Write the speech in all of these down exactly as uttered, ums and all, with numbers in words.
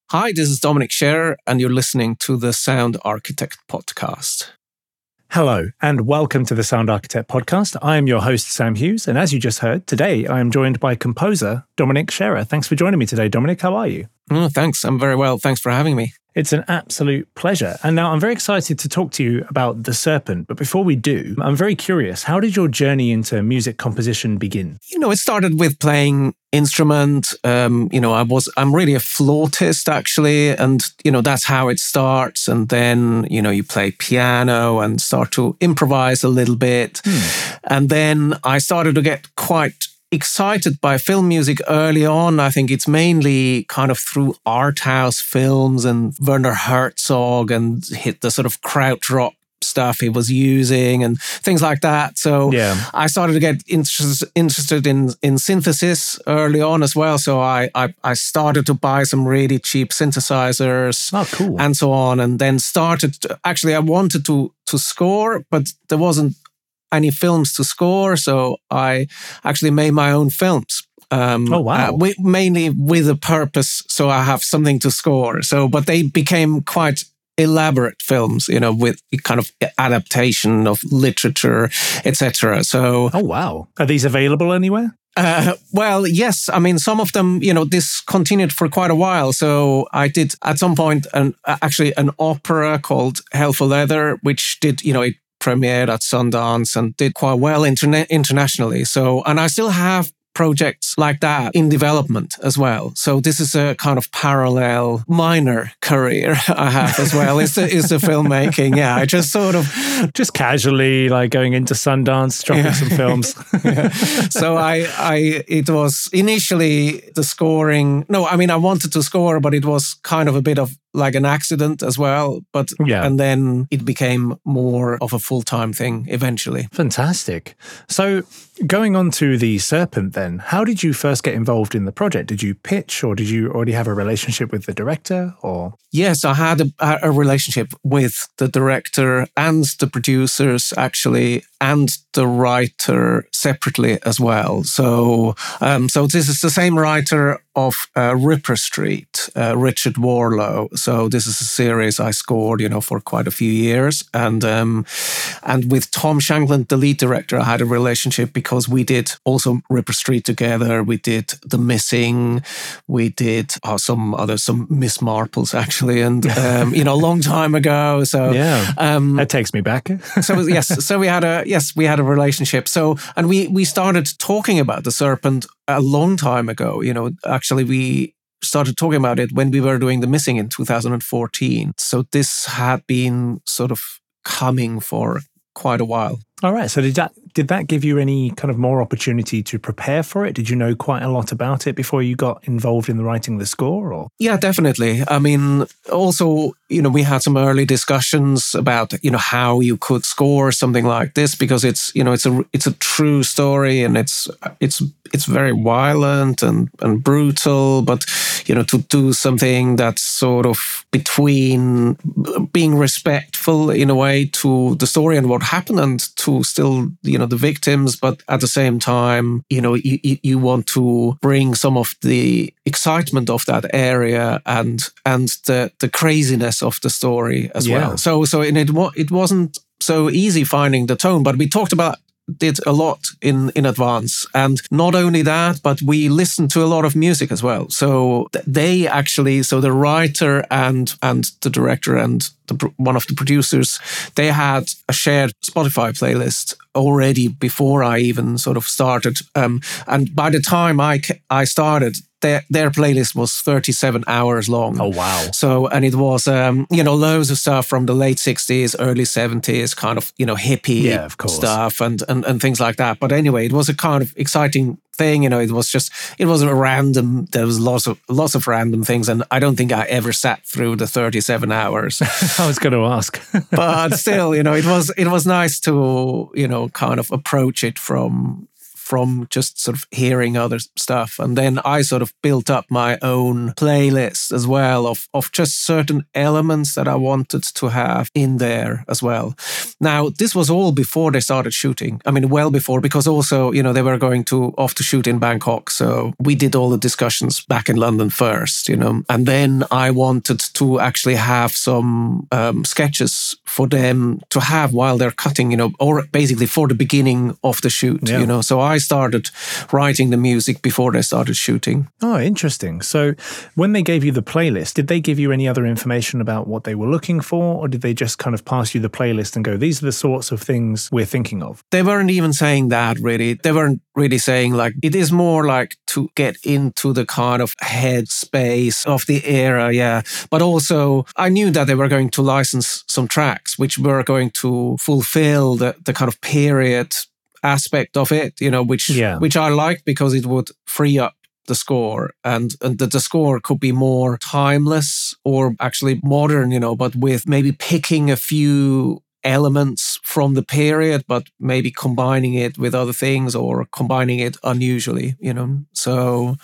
Hi, this is Dominic Scherer, and you're listening to the Sound Architect podcast. Hello, and welcome to the Sound Architect podcast. I am your host, Sam Hughes, and as you just heard, today I am joined by composer Dominic Scherer. Thanks for joining me today, Dominic. How are you? Oh, thanks. I'm very well. Thanks for having me. It's an absolute pleasure. And now I'm very excited to talk to you about The Serpent. But before we do, I'm very curious, how did your journey into music composition begin? You know, it started with playing instrument. Um, you know, I was, I'm really a flautist actually. And, you know, that's how it starts. And then, you know, you play piano and start to improvise a little bit. Hmm. And then I started to get quite excited by film music early on. I think it's mainly kind of through art house films and Werner Herzog and hit the sort of krautrock stuff he was using and things like that. So yeah. I started to get interest, interested in in synthesis early on as well. So I, I I started to buy some really cheap synthesizers. Oh, cool. And so on. And then started to, actually I wanted to to score, but there wasn't any films to score, so I actually made my own films. Um, oh wow! Uh, we, mainly with a purpose, so I have something to score. So, but they became quite elaborate films, you know, with kind of adaptation of literature, et cetera. So, oh wow! Are these available anywhere? Uh, well, yes. I mean, some of them, you know, this continued for quite a while. So I did at some point an actually an opera called Hell for Leather, which did, you know, it premiered at Sundance and did quite well interna- internationally. So, and I still have projects like that in development as well. So this is a kind of parallel minor career I have as well. Is the, is the filmmaking. Yeah, I just sort of... Just casually like going into Sundance, dropping yeah. some films. yeah. So I, I, it was initially the scoring. No, I mean, I wanted to score, but it was kind of a bit of like an accident as well. But, yeah. And then it became more of a full-time thing eventually. Fantastic. So going on to The Serpent then, how did you first get involved in the project? Did you pitch or did you already have a relationship with the director or? Yes, I had a, a relationship with the director and the producers actually, and the writer separately as well. So, um, so this is the same writer of uh, Ripper Street, uh, Richard Warlow. So this is a series I scored, you know, for quite a few years. And um, and with Tom Shankland, the lead director, I had a relationship because we did also Ripper Street together. We did The Missing. We did oh, some other, some Miss Marples actually. And, um, you know, a long time ago. So yeah, um, that takes me back. so yes, so we had a, yes, we had a relationship. So, and we, we started talking about The Serpent a long time ago. You know, actually we started talking about it when we were doing The Missing in two thousand fourteen. So this had been sort of coming for quite a while. All right. So did that did that give you any kind of more opportunity to prepare for it? Did you know quite a lot about it before you got involved in the writing of the score? Or yeah, definitely. I mean, also, you know, we had some early discussions about, you know, how you could score something like this because it's, you know, it's a it's a true story and it's it's it's very violent and and brutal, but you know, to do something that's sort of between being respectful in a way to the story and what happened and to still, you know, the victims, but at the same time, you know, you, you want to bring some of the excitement of that area and and the the craziness of the story as yeah. well. So so in it it wasn't so easy finding the tone, but we talked about did a lot in, in advance. And not only that, but we listened to a lot of music as well. So they actually, so the writer and and the director and the, one of the producers, they had a shared Spotify playlist already before I even sort of started. Um, and by the time I, I started, their, their playlist was thirty-seven hours long. Oh, wow. So, and it was, um, you know, loads of stuff from the late sixties, early seventies, kind of, you know, hippie yeah, of course. stuff and, and, and things like that. But anyway, it was a kind of exciting thing. You know, it was just, it wasn't random. There was lots of, lots of random things. And I don't think I ever sat through the thirty-seven hours. I was going to ask. But still, you know, it was, it was nice to, you know, kind of approach it from, from just sort of hearing other stuff. And then I sort of built up my own playlist as well of, of just certain elements that I wanted to have in there as well. Now, this was all before they started shooting. I mean, well before, because also, you know, they were going to off to shoot in Bangkok. So we did all the discussions back in London first, you know, and then I wanted to actually have some um, sketches for them to have while they're cutting, you know, or basically for the beginning of the shoot, yeah. you know. So I started writing the music before they started shooting. Oh, interesting. So when they gave you the playlist, did they give you any other information about what they were looking for, or did they just kind of pass you the playlist and go, these are the sorts of things we're thinking of? They weren't even saying that, really. They weren't really saying, like, it is more like to get into the kind of headspace of the era, yeah. But also, I knew that they were going to license some tracks which were going to fulfill the, the kind of period aspect of it, you know, which yeah. which I liked because it would free up the score, and, and the, the score could be more timeless or actually modern, you know, but with maybe picking a few elements from the period, but maybe combining it with other things or combining it unusually, you know. So,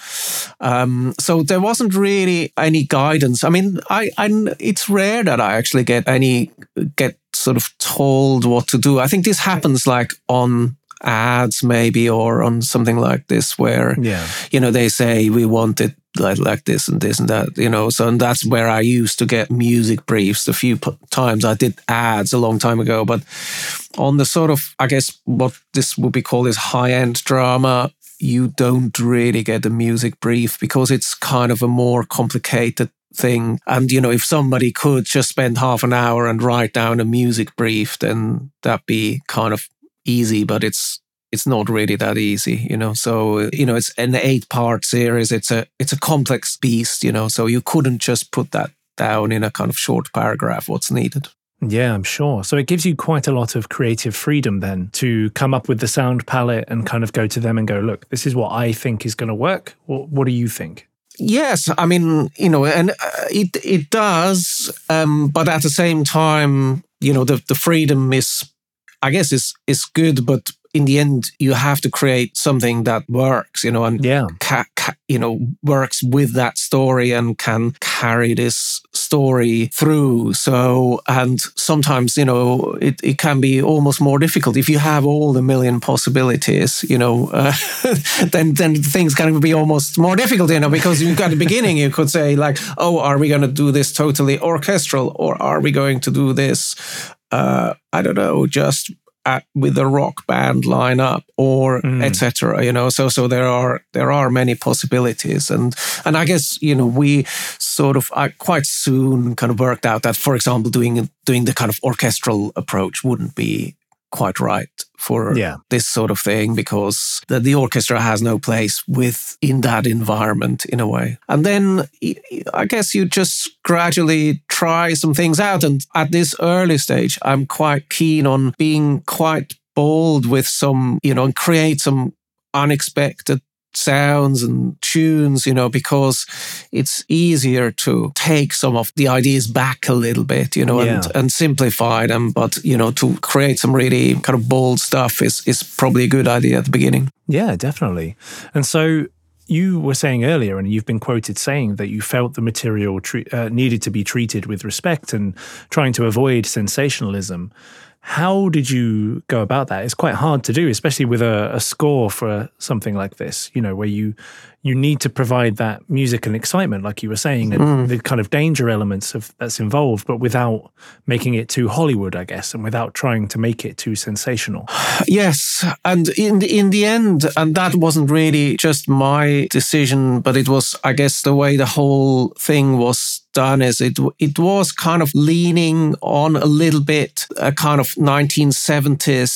um, so there wasn't really any guidance. I mean, I, I, it's rare that I actually get any get sort of told what to do. I think this happens like on ads maybe, or on something like this where, yeah. you know, they say we want it like, like this and this and that, you know. So and that's where I used to get music briefs a few p- times. I did ads a long time ago, but on the sort of, I guess what this would be called is high-end drama, you don't really get a music brief because it's kind of a more complicated thing. And, you know, if somebody could just spend half an hour and write down a music brief, then that'd be kind of easy, but it's it's not really that easy, you know. So, you know, it's an eight-part series. It's a it's a complex beast, you know. So you couldn't just put that down in a kind of short paragraph, what's needed. Yeah, I'm sure. So it gives you quite a lot of creative freedom then to come up with the sound palette and kind of go to them and go, look, this is what I think is going to work. What, what do you think? Yes, I mean, you know, and uh, it it does, um, but at the same time, you know, the, the freedom is, I guess, is is good, but in the end, you have to create something that works, you know, and yeah. ca- ca- you know, works with that story and can carry this story through. So, and sometimes, you know, it, it can be almost more difficult if you have all the million possibilities, you know, uh, then then things can be almost more difficult, you know, because you've got the beginning, you could say like, oh, are we going to do this totally orchestral, or are we going to do this, uh, I don't know, just At, with a rock band lineup, or mm. et cetera. You know, so so there are there are many possibilities, and and I guess, you know, we sort of I quite soon kind of worked out that, for example, doing doing the kind of orchestral approach wouldn't be quite right for yeah. this sort of thing, because the, the orchestra has no place within that environment in a way. And then I guess you just gradually try some things out. And at this early stage, I'm quite keen on being quite bold with some, you know, and create some unexpected sounds and tunes, you know, because it's easier to take some of the ideas back a little bit, you know, yeah. and, and simplify them. But, you know, to create some really kind of bold stuff is, is probably a good idea at the beginning. Yeah, definitely. And so you were saying earlier, and you've been quoted saying that you felt the material tre- uh, needed to be treated with respect and trying to avoid sensationalism. How did you go about that? It's quite hard to do, especially with a, a score for something like this, you know, where you you need to provide that music and excitement, like you were saying, and mm. the kind of danger elements of that's involved, but without making it too Hollywood, I guess, and without trying to make it too sensational. Yes, and in the, in the end, and that wasn't really just my decision, but it was, I guess, the way the whole thing was done is it it was kind of leaning on a little bit a kind of nineteen seventies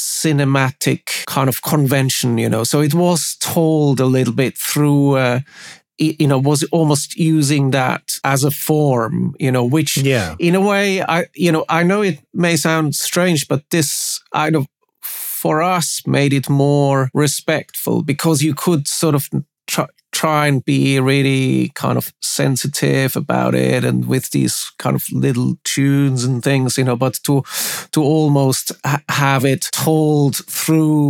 cinematic kind of convention, you know. So it was told a little bit through, uh, you know, was almost using that as a form, you know, which yeah. in a way, I, you know, I know it may sound strange, but this, I know, for us made it more respectful, because you could sort of try, try and be really kind of sensitive about it, and with these kind of little tunes and things, you know, but to to almost ha- have it told through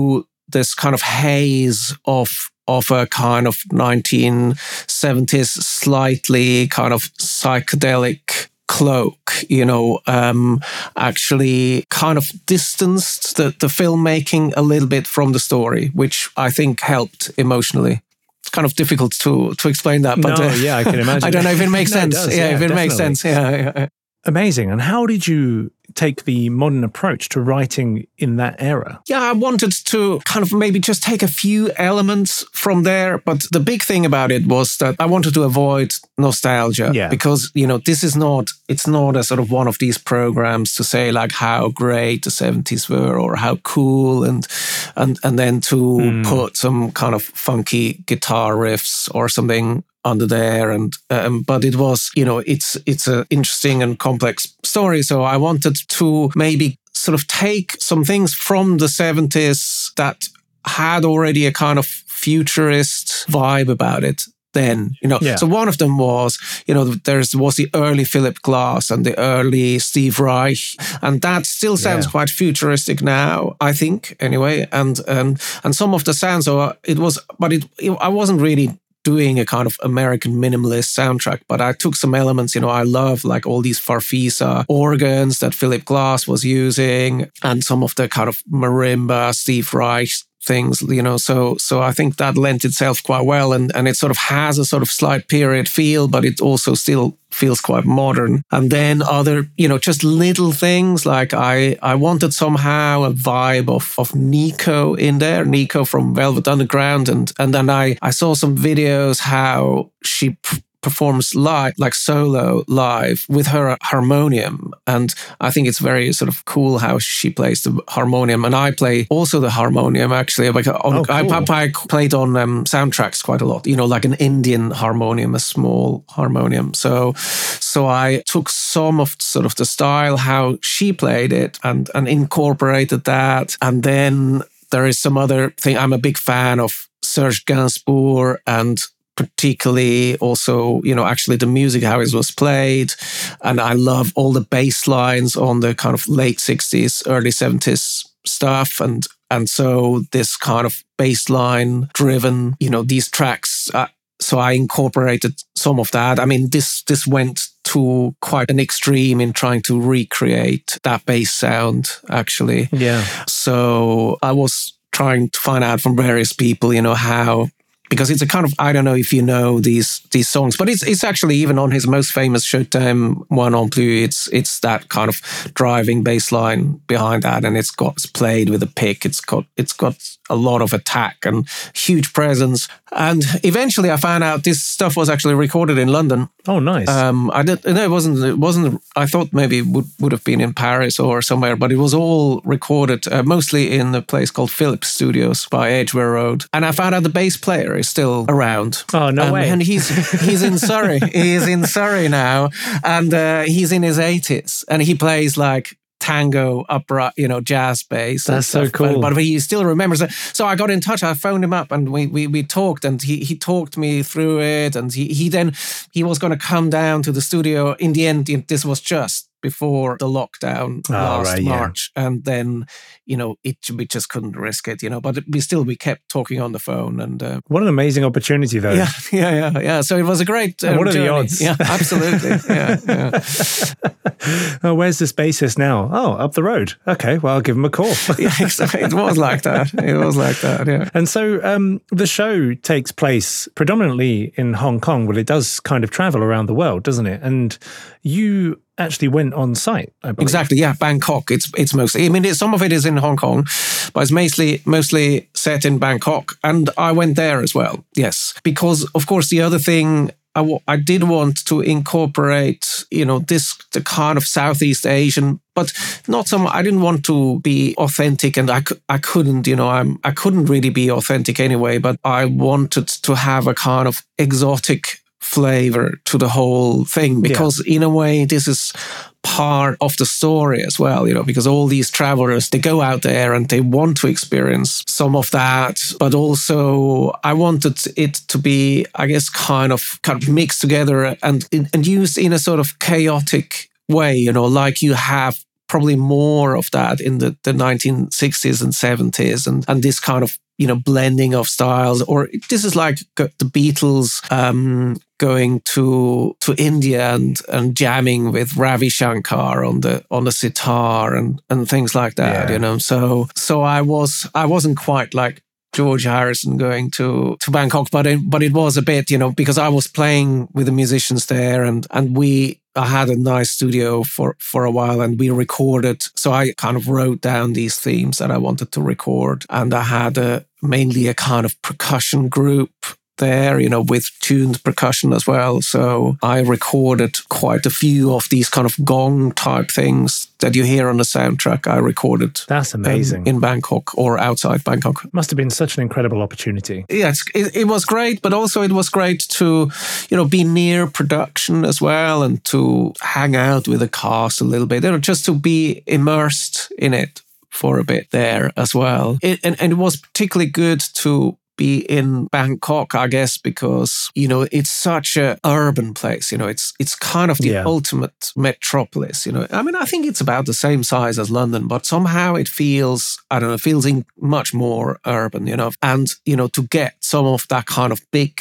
this kind of haze of of a kind of nineteen seventies, slightly kind of psychedelic cloak, you know, um, actually kind of distanced the, the filmmaking a little bit from the story, which I think helped emotionally. It's kind of difficult to to explain that, but no, uh, yeah, I can imagine. I don't know if it makes no, sense. It does, yeah, yeah, if it definitely. makes sense. Yeah, yeah. Amazing. And how did you take the modern approach to writing in that era? Yeah, I wanted to kind of maybe just take a few elements from there. But the big thing about it was that I wanted to avoid nostalgia. Yeah. Because, you know, this is not, it's not a sort of one of these programs to say like how great the seventies were or how cool and and, and then to mm. put some kind of funky guitar riffs or something under there, and um, but it was, you know, it's it's an interesting and complex story. So I wanted to maybe sort of take some things from the seventies that had already a kind of futurist vibe about it then, you know. Yeah. So one of them was, you know, there's was the early Philip Glass and the early Steve Reich, and that still sounds yeah. quite futuristic now, I think, anyway. And and and some of the sounds, so it was, but it, it I wasn't really doing a kind of American minimalist soundtrack, but I took some elements, you know, I love like all these Farfisa organs that Philip Glass was using and some of the kind of marimba, Steve Reich things, you know, so so I think that lent itself quite well, and, and it sort of has a sort of slight period feel, but it also still feels quite modern. And then other, you know, just little things like I, I wanted somehow a vibe of, of Nico in there, Nico from Velvet Underground. And, and then I, I saw some videos how she p- performs live, like solo live with her harmonium. And I think it's very sort of cool how she plays the harmonium. And I play also the harmonium, actually. Like on, oh, cool. I, I played on um, soundtracks quite a lot, you know, like an Indian harmonium, a small harmonium. So so I took some of sort of the style, how she played it, and, and incorporated that. And then there is some other thing. I'm a big fan of Serge Gainsbourg, and particularly also, you know, actually the music, how it was played. And I love all the bass lines on the kind of late sixties, early seventies stuff. And and so this kind of bass line driven, you know, these tracks. Uh, so I incorporated some of that. I mean, this this went to quite an extreme in trying to recreate that bass sound, actually. Yeah. So I was trying to find out from various people, you know, how, because it's a kind of, I don't know if you know these these songs, but it's it's actually even on his most famous Showtime One on Blue, it's it's that kind of driving bass line behind that, and it's got it's played with a pick. It's got it's got a lot of attack and huge presence. And eventually, I found out this stuff was actually recorded in London. Oh, nice. Um, I did. No, it wasn't. It wasn't. I thought maybe it would would have been in Paris or somewhere, but it was all recorded uh, mostly in a place called Philips Studios by Edgware Road. And I found out the bass player is still around. Oh, no um, way! And he's he's in Surrey. He's in Surrey now, and uh, he's in his eighties, and he plays like tango, opera, you know, jazz bass. That's so cool. But, but he still remembers it. So I got in touch. I phoned him up, and we we, we talked, and he, he talked me through it. And he, he then he was going to come down to the studio. In the end, this was just before the lockdown oh, last right, March, yeah. And then, you know, it we just couldn't risk it, you know. But we still we kept talking on the phone, and uh, what an amazing opportunity, though. Yeah, yeah, yeah, yeah. So it was a great. Um, what are journey. the odds? Yeah, absolutely. yeah, yeah. Oh, where's this bassist now? Oh, up the road. Okay, well, I'll give him a call. Yeah, exactly. It was like that. It was like that. Yeah. And so um, the show takes place predominantly in Hong Kong, but it does kind of travel around the world, doesn't it? And you actually went on site, I believe. Exactly, yeah, Bangkok. It's it's mostly, I mean, it, some of it is in Hong Kong, but it's mostly mostly set in Bangkok. And I went there as well, yes. Because, of course, the other thing, I, w- I did want to incorporate, you know, this, the kind of Southeast Asian, but not some, I didn't want to be authentic, and I, I couldn't, you know, I'm, I couldn't really be authentic anyway, but I wanted to have a kind of exotic flavor to the whole thing, because yeah. in a way this is part of the story as well, you know, because all these travelers, they go out there and they want to experience some of that, but also I wanted it to be, I guess, kind of kind of mixed together and and used in a sort of chaotic way, you know, like you have probably more of that in the, the nineteen sixties and seventies, and, and this kind of, you know, blending of styles. Or this is like the Beatles um, going to to India and and jamming with Ravi Shankar on the on the sitar and and things like that. Yeah. You know, so so I was I wasn't quite like George Harrison going to, to Bangkok, but it, but it was a bit, you know, because I was playing with the musicians there, and and we I had a nice studio for, for a while, and we recorded. So I kind of wrote down these themes that I wanted to record, and I had a mainly a kind of percussion group there, you know, with tuned percussion as well. So I recorded quite a few of these kind of gong type things that you hear on the soundtrack. I recorded. That's amazing. In, in Bangkok or outside Bangkok. Must have been such an incredible opportunity. Yes, it, it was great, but also it was great to, you know, be near production as well, and to hang out with the cast a little bit, you know, just to be immersed in it for a bit there as well. It, and, and it was particularly good to be in Bangkok, I guess, because, you know, it's such a urban place. You know, it's it's kind of the yeah. ultimate metropolis. You know, I mean, I think it's about the same size as London, but somehow it feels, I don't know, feels in much more urban, you know. And, you know, to get some of that kind of big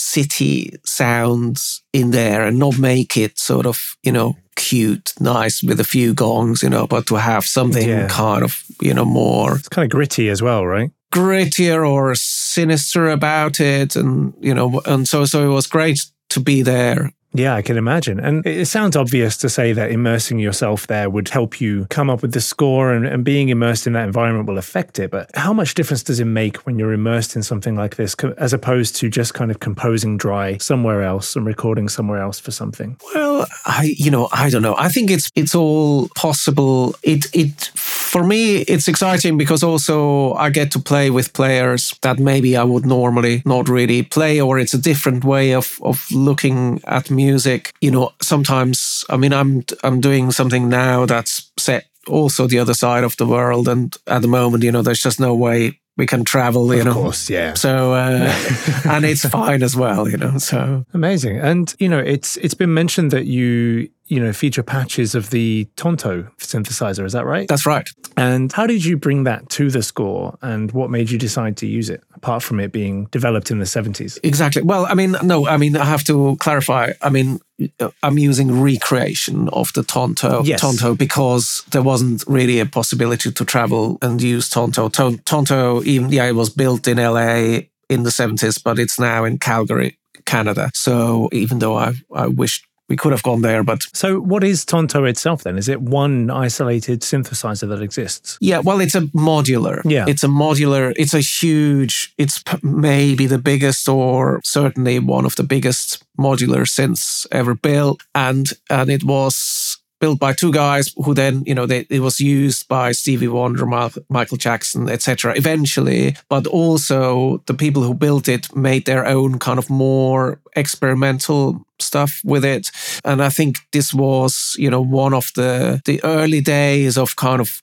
city sounds in there and not make it sort of, you know, cute, nice with a few gongs, you know, but to have something yeah. kind of, you know, more... It's kind of gritty as well, right? Grittier or sinister about it, and you know, and so so it was great to be there. Yeah, I can imagine. And it sounds obvious to say that immersing yourself there would help you come up with the score, and, and being immersed in that environment will affect it. But how much difference does it make when you're immersed in something like this, as opposed to just kind of composing dry somewhere else and recording somewhere else for something? Well, I, you know, I don't know. I think it's it's all possible. It it for me, it's exciting because also I get to play with players that maybe I would normally not really play, or it's a different way of of looking at music. Music, you know, sometimes, I mean, I'm I'm doing something now that's set also the other side of the world, and at the moment, you know, there's just no way we can travel, you of know. Of course, yeah. So, uh, and it's fine as well, you know, so. Amazing. And, you know, it's it's been mentioned that you, you know, feature patches of the Tonto synthesizer, is that right? That's right. And how did you bring that to the score, and what made you decide to use it, apart from it being developed in the seventies? Exactly. Well, I mean, no, I mean, I have to clarify. I mean, I'm using recreation of the Tonto, yes. Tonto because there wasn't really a possibility to travel and use Tonto. Tonto, even, yeah, it was built in L A in the seventies, but it's now in Calgary, Canada. So even though I, I wished we could have gone there, but... So what is Tonto itself then? Is it one isolated synthesizer that exists? Yeah, well, it's a modular. Yeah. It's a modular, it's a huge, it's p- maybe the biggest, or certainly one of the biggest modular synths ever built. And, and it was built by two guys who then, you know, they, it was used by Stevie Wonder, Michael Jackson, et cetera eventually. But also the people who built it made their own kind of more experimental stuff with it. And I think this was, you know, one of the the early days of kind of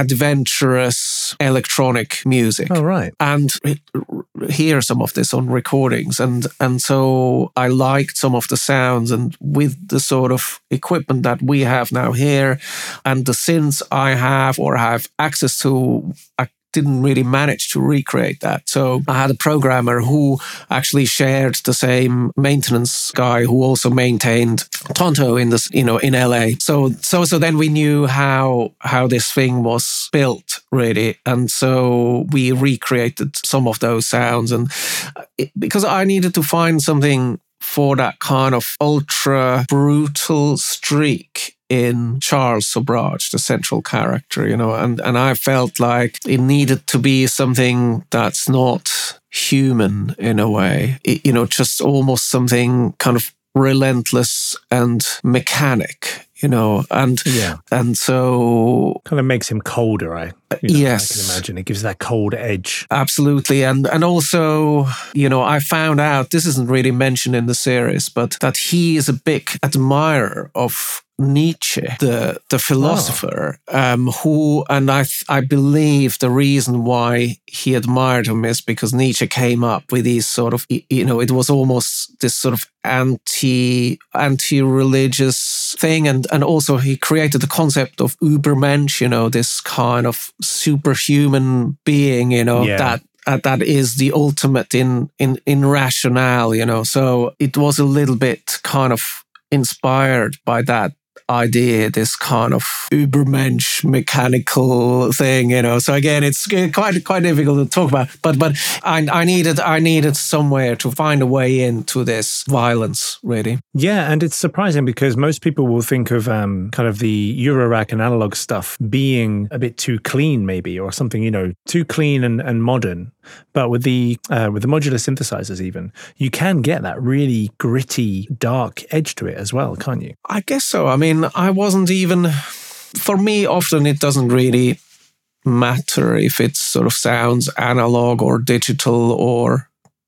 adventurous electronic music. Oh, right. And hear some of this on recordings. And, and so I liked some of the sounds, and with the sort of equipment that we have now here and the synths I have or have access to, I didn't really manage to recreate that. So I had a programmer who actually shared the same maintenance guy who also maintained Tonto in this, you know, in L A. So so so then we knew how how this thing was built really, and so we recreated some of those sounds, and it, because I needed to find something for that kind of ultra brutal streak in Charles Sobrage, the central character, you know, and, and I felt like it needed to be something that's not human in a way, it, you know, just almost something kind of relentless and mechanic, you know, and yeah. and so kind of makes him colder, I you know, yes, I can imagine it gives that cold edge. Absolutely, and and also, you know, I found out, this isn't really mentioned in the series, but that he is a big admirer of Nietzsche, the the philosopher, oh. um, who, and I I believe the reason why he admired him is because Nietzsche came up with these sort of, you know, it was almost this sort of anti anti-religious thing. And, and also he created the concept of Übermensch, you know, this kind of superhuman being, you know, Yeah. that Uh, that is the ultimate in, in, in rationale, you know. So it was a little bit kind of inspired by that idea, this kind of Übermensch mechanical thing, you know. So again, it's quite quite difficult to talk about. But but I I needed I needed somewhere to find a way into this violence, really. Yeah, and it's surprising because most people will think of um, kind of the Eurorack and analog stuff being a bit too clean, maybe, or something, you know, too clean and, and modern. But with the uh, with the modular synthesizers, even you can get that really gritty, dark edge to it as well, can't you? I guess so. I mean, I wasn't even. For me, often it doesn't really matter if it sort of sounds analog or digital or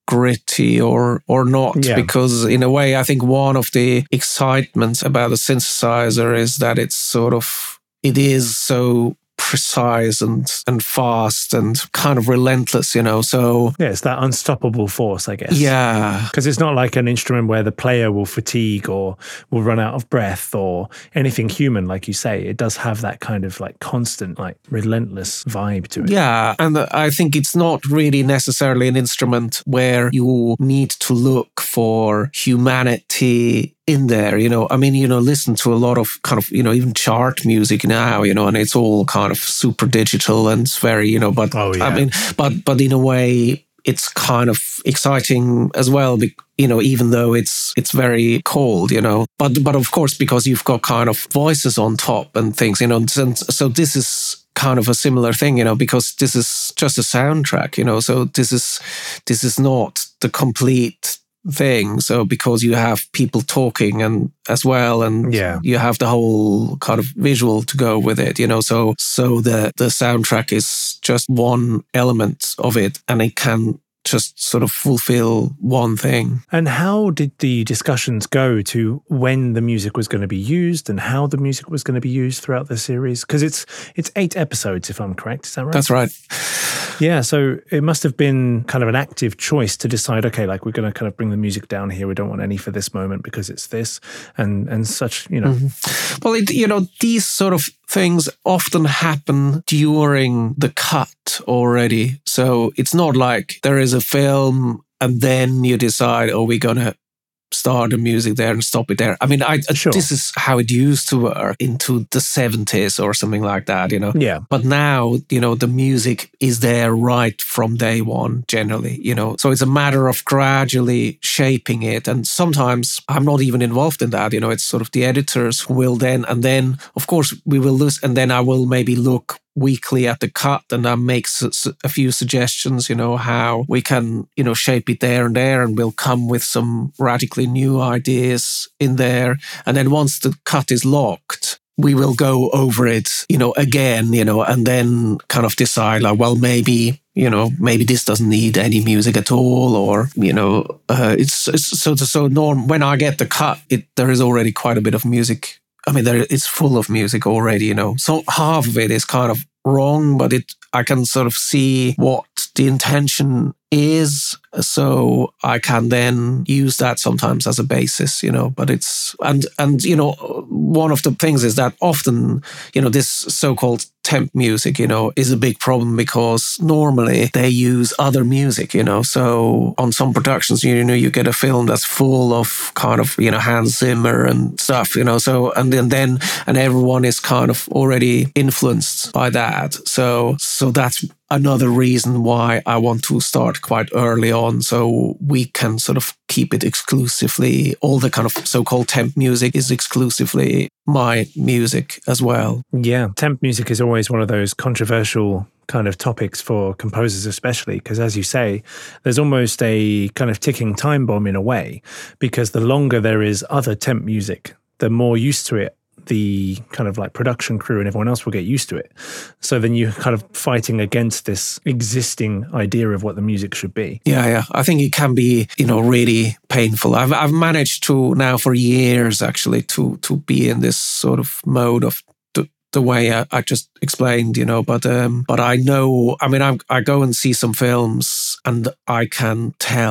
gritty or or not, Yeah. because in a way, I think one of the excitements about a synthesizer is that it's sort of it is so precise and and fast and kind of relentless, you know. So yeah, it's that unstoppable force, I guess. Yeah, because it's not like an instrument where the player will fatigue or will run out of breath or anything human, like you say. It does have that kind of like constant, like relentless vibe to it. Yeah, and I think it's not really necessarily an instrument where you need to look for humanity in there, you know. I mean, you know, listen to a lot of kind of, you know, even chart music now, you know, and it's all kind of super digital and it's very, you know, but oh, yeah. I mean, but but in a way, it's kind of exciting as well, you know, even though it's it's very cold, you know. But but of course, because you've got kind of voices on top and things, you know, and so this is kind of a similar thing, you know, because this is just a soundtrack, you know, so this is this is not the complete thing. So because you have people talking and as well, and yeah. you have the whole kind of visual to go with it, you know, so so the the soundtrack is just one element of it, and it can just sort of fulfill one thing. And how did the discussions go to when the music was going to be used and how the music was going to be used throughout the series? Because it's it's eight episodes, if I'm correct. Is that right? That's right. Yeah, so it must have been kind of an active choice to decide, okay, like we're going to kind of bring the music down here. We don't want any for this moment because it's this and and such, you know. Mm-hmm. Well, it, you know, these sort of things often happen during the cut already. So it's not like there is a film and then you decide, oh, we're going to start the music there and stop it there. I mean, I Sure. this is how it used to work into the seventies or something like that, you know. Yeah. But now, you know, the music is there right from day one, generally, you know. So it's a matter of gradually shaping it. And sometimes I'm not even involved in that, you know. It's sort of the editors who will then, and then, of course, we will lose, and then I will maybe look weekly at the cut and I make a few suggestions, you know, how we can, you know, shape it there and there, and we'll come with some radically new ideas in there. And then once the cut is locked, we will go over it, you know, again, you know, and then kind of decide like, well, maybe, you know, maybe this doesn't need any music at all, or, you know, uh, it's, it's so, so norm. When I get the cut, it, there is already quite a bit of music. I mean, there, it's full of music already, you know. So half of it is kind of wrong, but it I can sort of see what the intention is. So I can then use that sometimes as a basis, you know, but it's, and, and, you know, one of the things is that often, you know, this so-called temp music, you know, is a big problem because normally they use other music, you know, so on some productions, you know, you get a film that's full of kind of, you know, Hans Zimmer and stuff, you know, so, and then, then and everyone is kind of already influenced by that. So, so that's another reason why I want to start quite early on, so we can sort of keep it exclusively, all the kind of so-called temp music is exclusively my music as well. Yeah, temp music is always one of those controversial kind of topics for composers especially, because as you say, there's almost a kind of ticking time bomb in a way, because the longer there is other temp music, the more used to it the kind of like production crew and everyone else will get used to it. So then you're kind of fighting against this existing idea of what the music should be. Yeah, yeah. I think it can be, you know, really painful. I've I've managed to now for years actually to to be in this sort of mode of the, the way I, I just explained, you know, but um, but I know, I mean, I I go and see some films and I can tell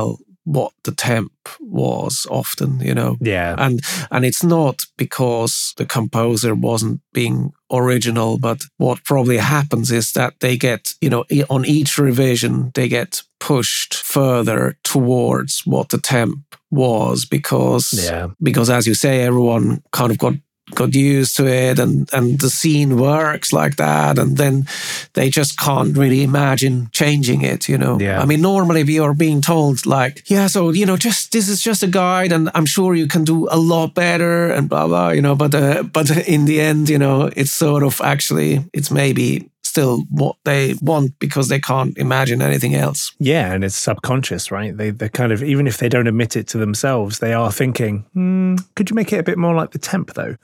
what the temp was often, you know. Yeah. And and it's not because the composer wasn't being original, but what probably happens is that they get, you know, on each revision, they get pushed further towards what the temp was because, yeah. because as you say, everyone kind of got got used to it and, and the scene works like that. And then they just can't really imagine changing it, you know. Yeah. I mean, normally we are being told like, yeah, so, you know, just this is just a guide and I'm sure you can do a lot better and blah, blah, you know. But, uh, but in the end, you know, it's sort of actually, it's maybe still what they want because they can't imagine anything else. Yeah, and it's subconscious, right? They they kind of, even if they don't admit it to themselves, they are thinking, hmm, could you make it a bit more like the temp though?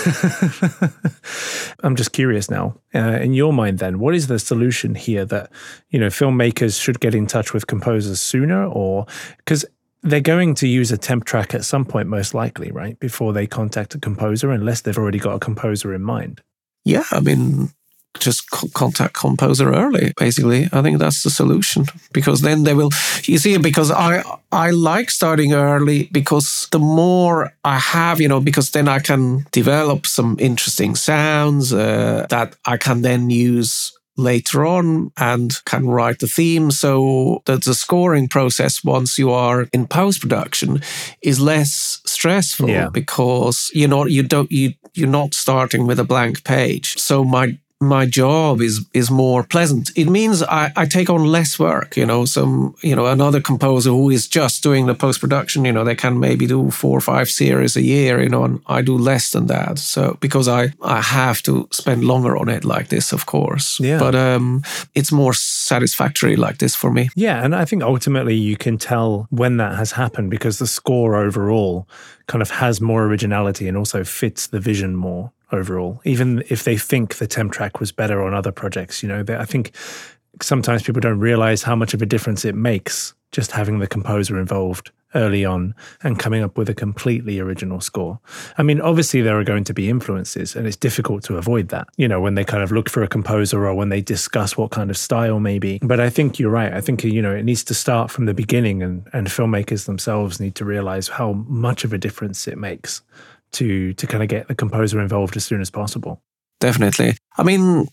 I'm just curious now, uh, in your mind then, what is the solution here that, you know, filmmakers should get in touch with composers sooner, or, because they're going to use a temp track at some point most likely, right? Before they contact a composer, unless they've already got a composer in mind. Yeah, I mean, just contact composer early, basically. I think that's the solution because then they will, you see, because I I like starting early because the more I have, you know, because then I can develop some interesting sounds uh, that I can then use later on and can write the theme. So that the scoring process once you are in post-production is less stressful yeah. because you know you don't you you're not starting with a blank page. So my my job is is more pleasant. It means I, I take on less work, you know, some, you know, another composer who is just doing the post-production, you know, they can maybe do four or five series a year, you know, and I do less than that. So because I, I have to spend longer on it like this, of course. Yeah. But um, it's more satisfactory like this for me. Yeah, and I think ultimately you can tell when that has happened because the score overall kind of has more originality and also fits the vision more overall, even if they think the temp track was better on other projects. You know, I think sometimes people don't realize how much of a difference it makes just having the composer involved early on and coming up with a completely original score. I mean, obviously there are going to be influences and it's difficult to avoid that, you know, when they kind of look for a composer or when they discuss what kind of style maybe. But I think you're right. I think, you know, it needs to start from the beginning, and, and filmmakers themselves need to realize how much of a difference it makes to to kind of get the composer involved as soon as possible. Definitely. I mean,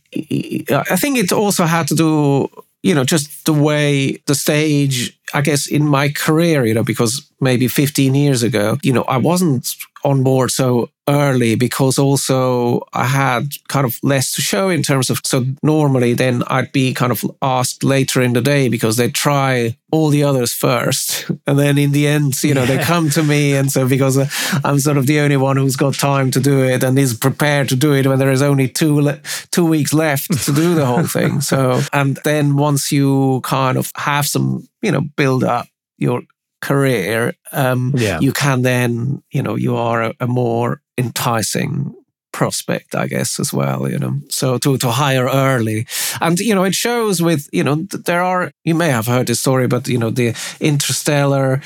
I think it also had to do, you know, just the way the stage, I guess, in my career, you know, because maybe fifteen years ago, you know, I wasn't on board so early because also I had kind of less to show in terms of, so normally then I'd be kind of asked later in the day because they try all the others first. And then in the end, you know, yeah. they come to me. And so because I'm sort of the only one who's got time to do it and is prepared to do it when there is only two, le- two weeks left to do the whole thing. So, and then once you kind of have some, you know, build up your career, um, yeah. you can then, you know, you are a, a more enticing prospect, I guess, as well, you know, so to, to hire early. And, you know, it shows with, you know, there are, you may have heard this story, but, you know, the Interstellar,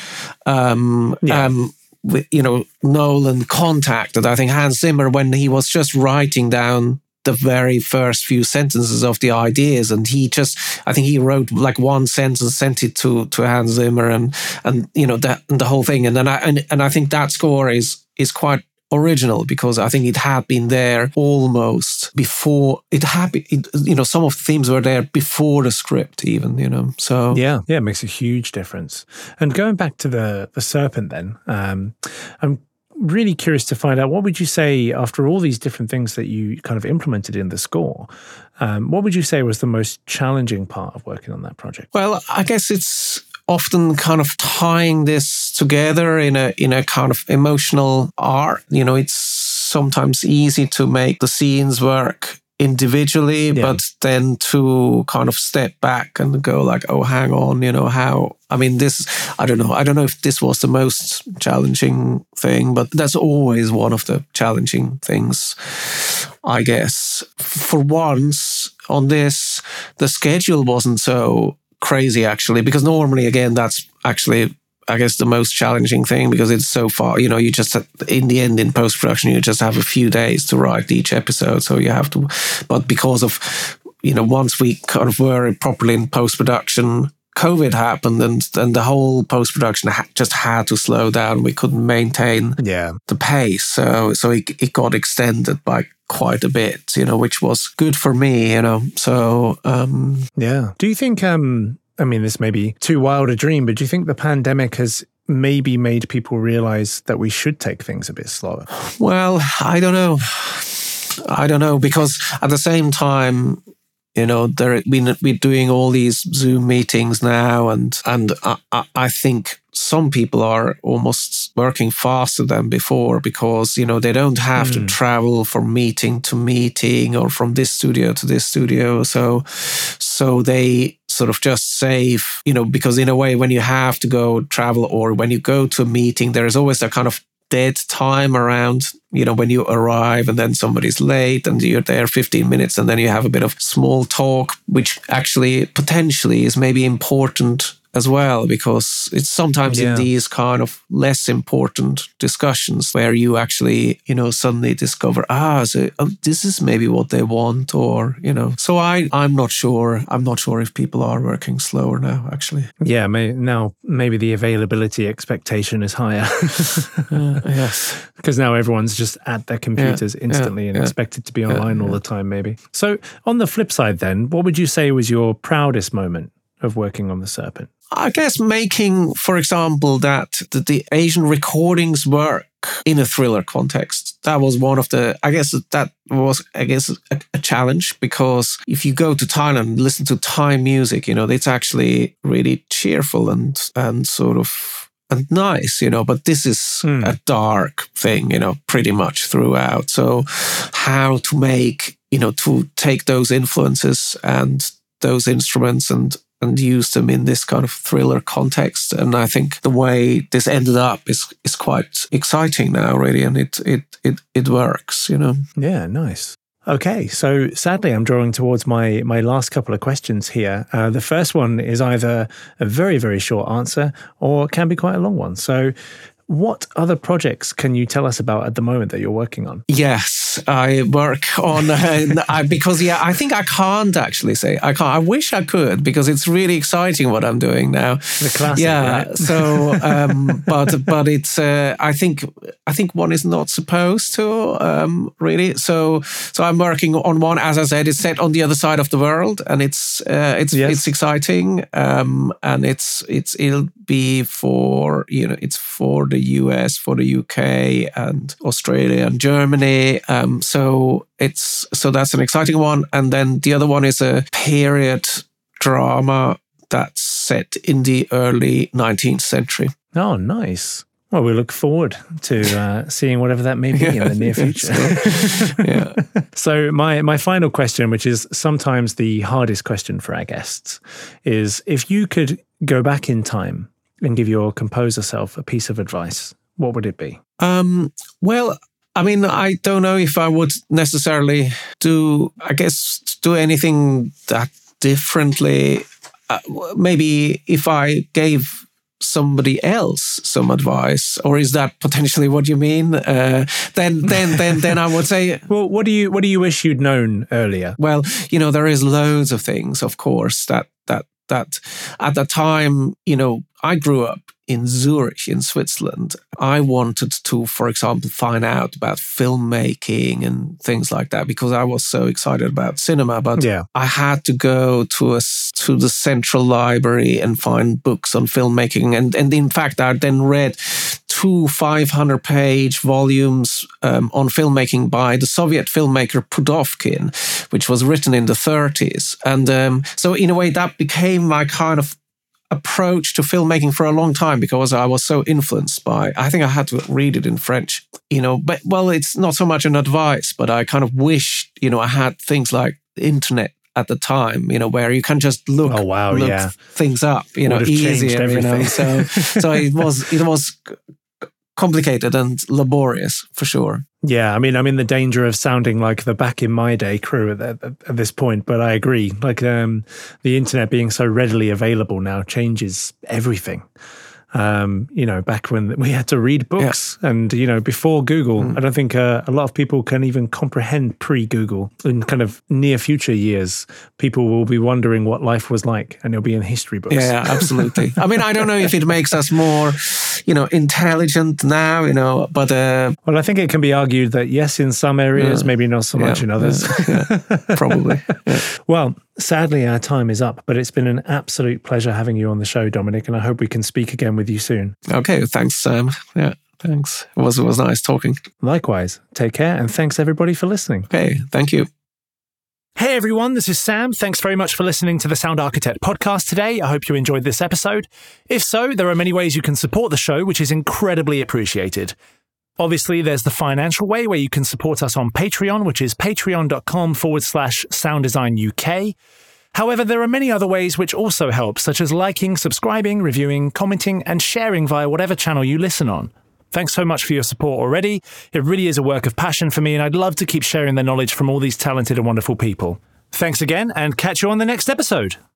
um, yeah. um, with, you know, Nolan contacted, I think, Hans Zimmer when he was just writing down the very first few sentences of the ideas, and he just, I think he wrote like one sentence, sent it to to Hans Zimmer, and and you know that and the whole thing, and then I and, and I think that score is is quite original because I think it had been there almost before it had been, it, you know, some of the themes were there before the script even, you know. So yeah, yeah, it makes a huge difference. And going back to the the Serpent, then, um, I'm really curious to find out, what would you say, after all these different things that you kind of implemented in the score, um, what would you say was the most challenging part of working on that project? Well, I guess it's often kind of tying this together in a in a kind of emotional art. You know, it's sometimes easy to make the scenes work individually, yeah. but then to kind of step back and go like, oh, hang on, you know, how, I mean, this, I don't know, I don't know if this was the most challenging thing, but that's always one of the challenging things, I guess. For once on this, the schedule wasn't so crazy actually, because normally, again, that's actually, I guess, the most challenging thing because it's so far, you know, you just, in the end, in post-production, you just have a few days to write each episode. So you have to, but because of, you know, once we kind of were properly in post-production, COVID happened, and then the whole post-production ha- just had to slow down. We couldn't maintain yeah. the pace. So so it, it got extended by quite a bit, you know, which was good for me, you know. So, um, yeah. Do you think, um, I mean, this may be too wild a dream, but do you think the pandemic has maybe made people realize that we should take things a bit slower? Well, I don't know. I don't know, because at the same time, you know, there we're, we're doing all these Zoom meetings now, and and I, I think some people are almost working faster than before, because, you know, they don't have mm. to travel from meeting to meeting or from this studio to this studio. So, so they sort of just save, you know, because in a way, when you have to go travel or when you go to a meeting, there is always a kind of dead time around, you know, when you arrive and then somebody's late and you're there fifteen minutes and then you have a bit of small talk, which actually potentially is maybe important as well, because it's sometimes yeah. in these kind of less important discussions where you actually, you know, suddenly discover, ah, so oh, this is maybe what they want, or, you know. So I, I'm not sure. I'm not sure if people are working slower now, actually. Yeah, may, now maybe the availability expectation is higher. uh, yes. Because now everyone's just at their computers yeah, instantly yeah, and yeah, expected to be online yeah, all yeah. the time, maybe. So on the flip side then, what would you say was your proudest moment of working on The Serpent? I guess making, for example, that the, the Asian recordings work in a thriller context. That was one of the, I guess that was, I guess, a, a challenge, because if you go to Thailand and listen to Thai music, you know, it's actually really cheerful and, and sort of, and nice, you know, but this is mm. a dark thing, you know, pretty much throughout. So how to make, you know, to take those influences and those instruments and and use them in this kind of thriller context. And I think the way this ended up is is quite exciting now, really, and it it it it works, you know. Yeah, nice. Okay, so sadly, I'm drawing towards my my last couple of questions here. Uh, the first one is either a very, very short answer or can be quite a long one. So what other projects can you tell us about at the moment that you're working on? Yes, I work on, uh, I, because, yeah, I think I can't actually say. I can't. I wish I could, because it's really exciting what I'm doing now. The classic, yeah, right? so, um, but but it's, uh, I think I think one is not supposed to, um, really. So so I'm working on one, as I said, it's set on the other side of the world, and it's uh, it's yes. it's exciting, um, and it's it's it'll be for, you know, it's for the U S, for the U K, and Australia and Germany. Um, so it's so that's an exciting one. And then the other one is a period drama that's set in the early nineteenth century. Oh, nice. Well, we look forward to uh, seeing whatever that may be yeah, in the near future. So, yeah. So my, my final question, which is sometimes the hardest question for our guests, is if you could go back in time and give your composer self a piece of advice, what would it be? Um, well, I mean, I don't know if I would necessarily do, I guess, do anything that differently. Uh, maybe if I gave somebody else some advice, or is that potentially what you mean? Uh, then, then, then, then I would say, well, what do you what do you wish you'd known earlier? Well, you know, there is loads of things, of course, that that that at the time, you know, I grew up in Zurich, in Switzerland. I wanted to, for example, find out about filmmaking and things like that, because I was so excited about cinema. But yeah. I had to go to a, to the central library and find books on filmmaking. And, and in fact, I then read two five hundred page volumes um, on filmmaking by the Soviet filmmaker Pudovkin, which was written in the thirties. And um, so in a way, that became my kind of approach to filmmaking for a long time, because I was so influenced by, I think I had to read it in French, you know, but well, it's not so much an advice, but I kind of wish, you know, I had things like the internet at the time, you know, where you can just look, oh, wow, look yeah. things up, you know, easier, you know, so, so it was, it was complicated and laborious for sure. Yeah, I mean, I'm in the danger of sounding like the back in my day crew at, at, at this point, but I agree. Like um, the internet being so readily available now changes everything. Um, you know, back when we had to read books yeah. and, you know, before Google, mm. I don't think uh, a lot of people can even comprehend pre-Google. In kind of near future years, people will be wondering what life was like, and it'll be in history books. Yeah, absolutely. I mean, I don't know if it makes us more, you know, intelligent now, you know, but... Uh, well, I think it can be argued that yes, in some areas, uh, maybe not so much yeah, in others. Yeah, yeah, probably. Yeah. Well, sadly, our time is up, but it's been an absolute pleasure having you on the show, Dominic, and I hope we can speak again with you soon. Okay, thanks, Sam. Yeah, thanks. It was, it was nice talking. Likewise. Take care, and thanks everybody for listening. Okay, thank you. Hey everyone, this is Sam. Thanks very much for listening to the Sound Architect podcast today. I hope you enjoyed this episode. If so, there are many ways you can support the show, which is incredibly appreciated. Obviously, there's the financial way where you can support us on Patreon, which is patreon.com forward slash sound design UK. However, there are many other ways which also help, such as liking, subscribing, reviewing, commenting, and sharing via whatever channel you listen on. Thanks so much for your support already. It really is a work of passion for me, and I'd love to keep sharing the knowledge from all these talented and wonderful people. Thanks again, and catch you on the next episode.